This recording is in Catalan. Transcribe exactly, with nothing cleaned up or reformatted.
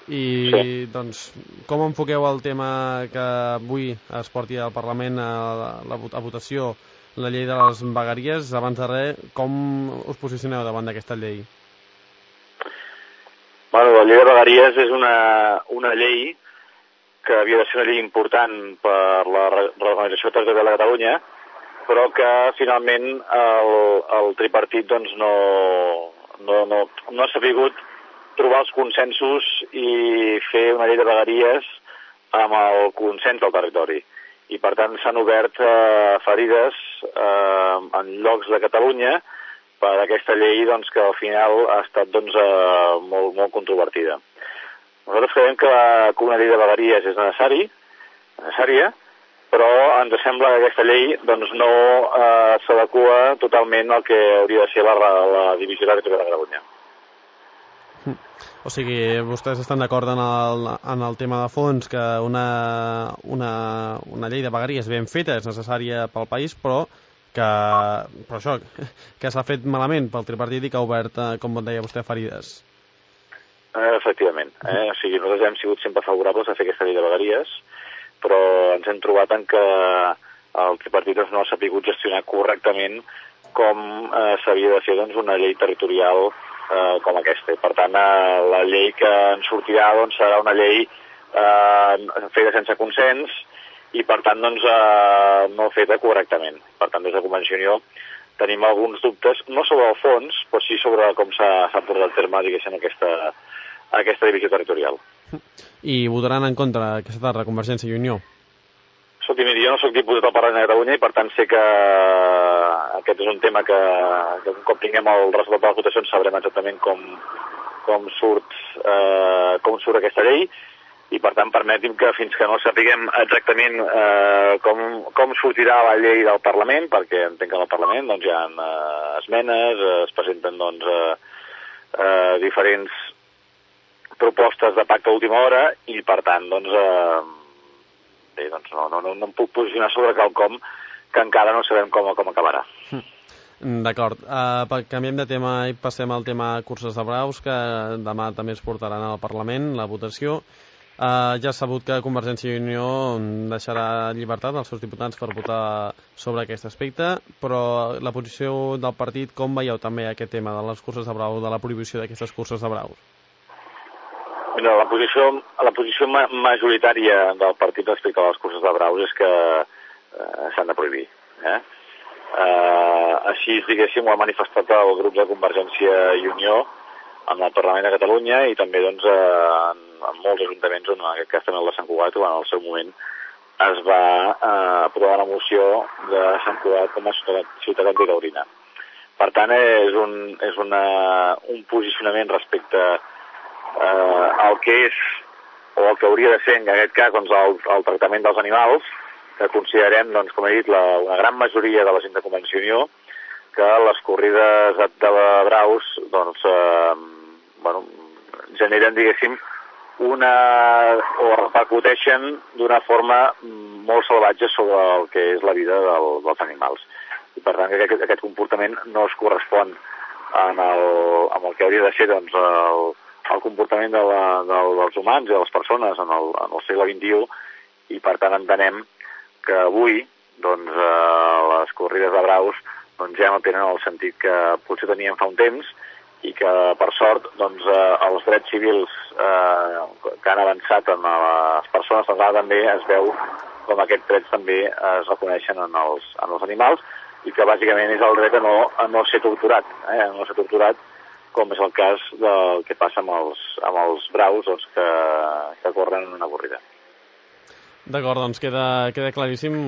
I sí. doncs, com enfoqueu el tema que avui es porti al Parlament a, la, a votació la llei de les vegueries? Abans de res, com us posicioneu davant d'aquesta llei? Bueno, la llei de vegueries és una, una llei que havia de ser una llei important per la reorganització territorial de Catalunya, però que finalment el, el tripartit doncs, no, no, no, no ha sabut trobar els consensos i fer una llei de vegueries amb el consens del territori. I per tant s'han obert eh, ferides eh, en llocs de Catalunya per aquesta llei doncs, que al final ha estat doncs, eh, molt, molt controvertida. Nosaltres creiem que, la, que una llei de vegueries és necessari, necessària, però ens sembla que aquesta llei doncs, no eh, s'adequa totalment al que hauria de ser la, la divisió territorial de Catalunya. O sigui, vostès estan d'acord en, el, en el tema de fons que una, una, una llei de vegueries ben feta és necessària pel país, però que però això, que s'ha fet malament pel tripartit i que ha obert, com deia vostè, ferides. Eh, efectivament. Eh? O sigui, nosaltres hem sigut sempre favorables a fer aquesta llei de vegueries, però ens hem trobat en que el tripartit no ha sabut gestionar correctament com eh, s'havia de fer doncs, una llei territorial eh, com aquesta. Per tant, eh, la llei que en sortirà doncs, serà una llei eh, feta sense consens i, per tant, doncs, eh, no feta correctament. Per tant, des de Convergència i Unió tenim alguns dubtes, no sobre el fons, però sí sobre com s'ha portat a terme, diguéssim, aquesta, aquesta divisió territorial. I votaran en contra aquesta tarda Convergència i Unió? Escolti, miri, jo no soc diputat al Parlament de Catalunya i per tant sé que aquest és un tema que, que un cop tinguem el resultat de les votacions sabrem exactament com, com, surt, eh, com surt aquesta llei i per tant permeti'm que fins que no sapiguem exactament eh, com, com sortirà la llei del Parlament, perquè entenc que al Parlament doncs, hi ha eh, esmenes, eh, es presenten doncs, eh, eh, diferents propostes de pacte a última hora i per tant doncs, eh, bé, doncs no, no, no, no em puc posicionar sobre quelcom que encara no sabem com, com acabarà. D'acord. Uh, canviem de tema i passem al tema curses de braus, que demà també es portaran al Parlament, la votació. Uh, ja s'ha sabut que Convergència i Unió deixarà llibertat als seus diputats per votar sobre aquest aspecte, però la posició del partit, com veieu també aquest tema de les curses de braus, de la prohibició d'aquestes curses de braus? Mira, la posició, la posició ma majoritària del partit respecte a les curses de braus és que eh, s'han de prohibir. Eh? Eh, així, diguéssim, ho ha manifestat el grup de Convergència i Unió en el Parlament de Catalunya i també doncs, eh, en, en molts ajuntaments, on en aquest cas també el de Sant Cugat, on en el seu moment es va eh, aprovar la moció de Sant Cugat com a ciutat antitaurina. Per tant, és un, és una, un posicionament respecte Eh, el que és o el que hauria de ser en aquest cas doncs, el, el tractament dels animals, que considerem, doncs, com he dit, la, una gran majoria de la gent de Convergència i Unió que les corrides de, de braus doncs, eh, bueno, generen, diguéssim, una o repercuteixen d'una forma molt salvatge sobre el que és la vida del, dels animals. I per tant aquest, aquest comportament no es correspon en el, amb el que hauria de ser doncs, el el comportament de la, de, dels humans i de les persones en el, en el segle vint-i-u i per tant entenem que avui doncs, eh, les corrides de braus doncs, ja no tenen el sentit que potser tenien fa un temps i que per sort doncs, eh, els drets civils eh, que han avançat en les persones doncs, també es veu com aquests drets també es reconeixen en els, en els animals i que bàsicament és el dret a no, a no ser torturat, eh, a no ser torturat com és el cas del que passa amb els, amb els braus doncs, que, que corren en una corrida. D'acord, doncs queda, queda claríssim.